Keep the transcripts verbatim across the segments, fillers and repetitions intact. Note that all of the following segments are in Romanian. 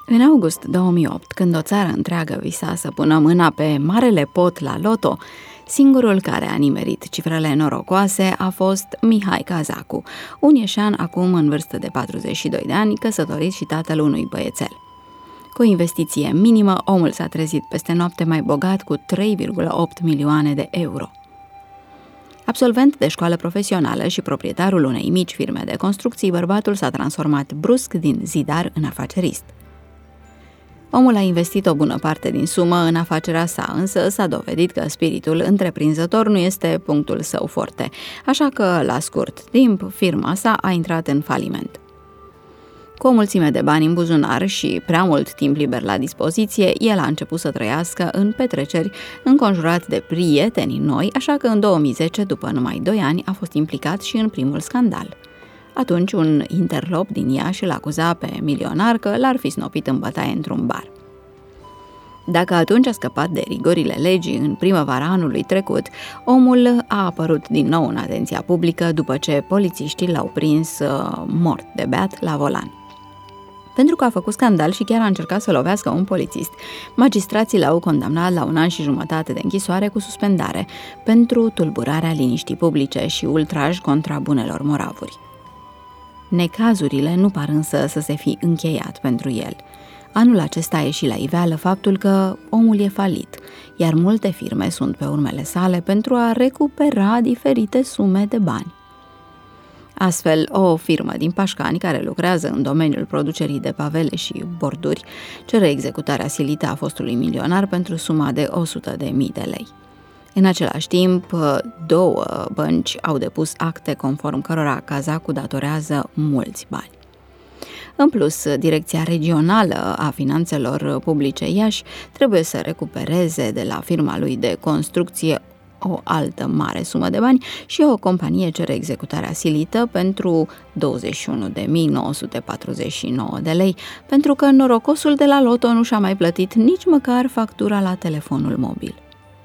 În august două mii opt, când o țară întreagă visa să pună mâna pe marele pot la loto, singurul care a nimerit cifrele norocoase a fost Mihai Cazacu, un ieșean acum în vârstă de patruzeci și doi de ani, căsătorit și tatăl unui băiețel. Cu o investiție minimă, omul s-a trezit peste noapte mai bogat cu trei virgulă opt milioane de euro. Absolvent de școală profesională și proprietarul unei mici firme de construcții, bărbatul s-a transformat brusc din zidar în afacerist. Omul a investit o bună parte din sumă în afacerea sa, însă s-a dovedit că spiritul întreprinzător nu este punctul său forte, așa că, la scurt timp, firma sa a intrat în faliment. Cu o mulțime de bani în buzunar și prea mult timp liber la dispoziție, el a început să trăiască în petreceri, înconjurat de prieteni noi, așa că în două mii zece, după numai doi ani, a fost implicat și în primul scandal. Atunci un interlop din Iași îl acuza pe milionar că l-ar fi snopit în bătaie într-un bar. Dacă atunci a scăpat de rigorile legii în primăvara anului trecut, omul a apărut din nou în atenția publică după ce polițiștii l-au prins uh, mort de beat la volan. Pentru că a făcut scandal și chiar a încercat să lovească un polițist, magistrații l-au condamnat la un an și jumătate de închisoare cu suspendare pentru tulburarea liniștii publice și ultraj contra bunelor moravuri. Necazurile nu par însă să se fi încheiat pentru el. Anul acesta a ieșit la iveală faptul că omul e falit, iar multe firme sunt pe urmele sale pentru a recupera diferite sume de bani. Astfel, o firmă din Pașcani, care lucrează în domeniul producerii de pavele și borduri, cere executarea silită a fostului milionar pentru suma de o sută de mii de lei. În același timp, două bănci au depus acte conform cărora Cazacu datorează mulți bani. În plus, Direcția Regională a Finanțelor Publice Iași trebuie să recupereze de la firma lui de construcție o altă mare sumă de bani și o companie cere executarea silită pentru douăzeci și unu de mii nouă sute patruzeci și nouă de lei, pentru că norocosul de la loto nu și-a mai plătit nici măcar factura la telefonul mobil.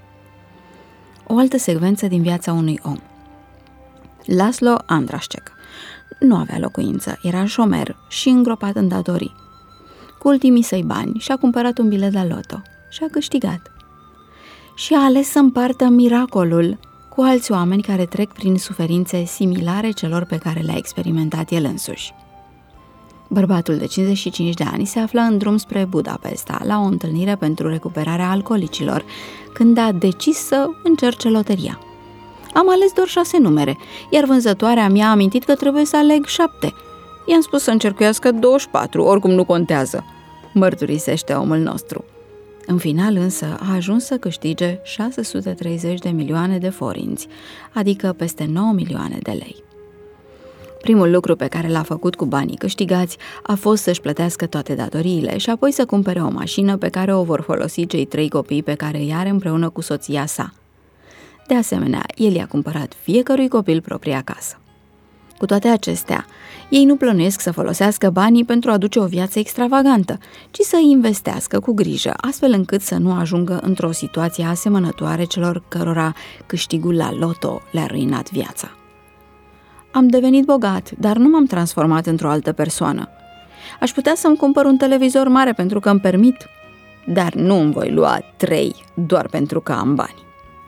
O altă secvență din viața unui om. Laszlo Andrașcek nu avea locuință, era șomer și îngropat în datorii. Cu ultimii săi bani și-a cumpărat un bilet la loto și a câștigat. Și a ales să împartă miracolul cu alți oameni care trec prin suferințe similare celor pe care le-a experimentat el însuși. Bărbatul de cincizeci și cinci de ani se afla în drum spre Budapesta la o întâlnire pentru recuperarea alcoolicilor, când a decis să încerce loteria. Am ales doar șase numere, iar vânzătoarea mi-a amintit că trebuie să aleg șapte. I-am spus să încercuiască douăzeci și patru, oricum nu contează, mărturisește omul nostru. În final însă a ajuns să câștige șase sute treizeci de milioane de forinți, adică peste nouă milioane de lei. Primul lucru pe care l-a făcut cu banii câștigați a fost să-și plătească toate datoriile și apoi să cumpere o mașină pe care o vor folosi cei trei copii pe care îi are împreună cu soția sa. De asemenea, el i-a cumpărat fiecărui copil propria casă. Cu toate acestea, ei nu plănuiesc să folosească banii pentru a duce o viață extravagantă, ci să îi investească cu grijă, astfel încât să nu ajungă într-o situație asemănătoare celor cărora câștigul la loto le-a ruinat viața. Am devenit bogat, dar nu m-am transformat într-o altă persoană. Aș putea să-mi cumpăr un televizor mare pentru că îmi permit, dar nu îmi voi lua trei doar pentru că am bani.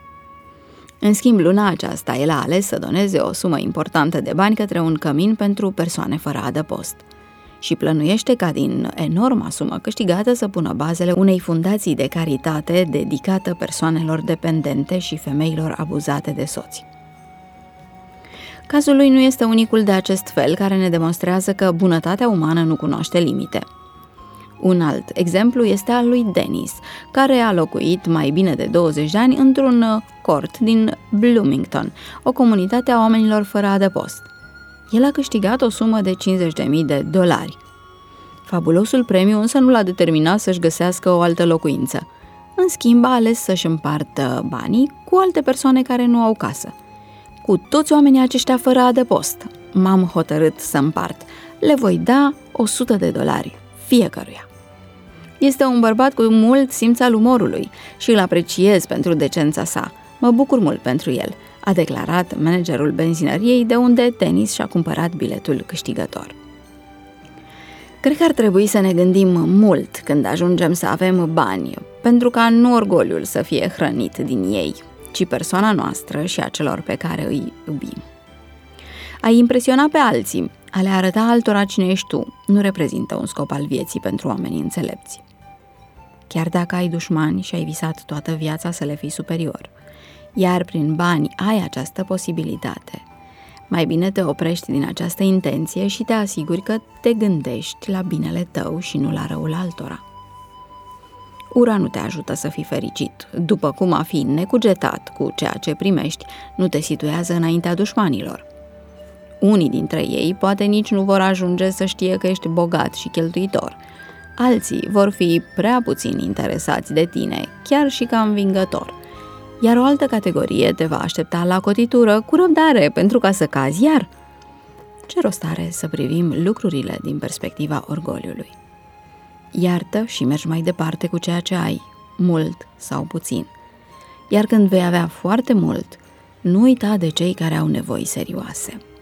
În schimb, luna aceasta, el a ales să doneze o sumă importantă de bani către un cămin pentru persoane fără adăpost și plănuiește ca din enorma sumă câștigată să pună bazele unei fundații de caritate dedicată persoanelor dependente și femeilor abuzate de soți. Cazul lui nu este unicul de acest fel, care ne demonstrează că bunătatea umană nu cunoaște limite. Un alt exemplu este al lui Dennis, care a locuit mai bine de douăzeci de ani într-un cort din Bloomington, o comunitate a oamenilor fără adăpost. El a câștigat o sumă de cincizeci de mii de dolari. Fabulosul premiu însă nu l-a determinat să-și găsească o altă locuință. În schimb, a ales să-și împartă banii cu alte persoane care nu au casă. Cu toți oamenii aceștia fără adăpost, m-am hotărât să împart. Le voi da o sută de dolari fiecăruia. Este un bărbat cu mult simț al umorului și îl apreciez pentru decența sa. Mă bucur mult pentru el, a declarat managerul benzinăriei de unde Dennis și-a cumpărat biletul câștigător. Cred că ar trebui să ne gândim mult când ajungem să avem bani, pentru ca nu orgoliul să fie hrănit din ei, ci persoana noastră și a celor pe care îi iubim. A impresiona pe alții, a le arăta altora cine ești tu, nu reprezintă un scop al vieții pentru oamenii înțelepți. Chiar dacă ai dușmani și ai visat toată viața să le fii superior, iar prin bani ai această posibilitate, mai bine te oprești din această intenție și te asiguri că te gândești la binele tău și nu la răul altora. Ura nu te ajută să fii fericit, după cum a fi necugetat cu ceea ce primești nu te situează înaintea dușmanilor. Unii dintre ei poate nici nu vor ajunge să știe că ești bogat și cheltuitor. Alții vor fi prea puțin interesați de tine, chiar și ca învingător. Iar o altă categorie te va aștepta la cotitură cu răbdare pentru ca să cazi iar. Ce rost are să privim lucrurile din perspectiva orgoliului? Iartă și mergi mai departe cu ceea ce ai, mult sau puțin. Iar când vei avea foarte mult, nu uita de cei care au nevoi serioase.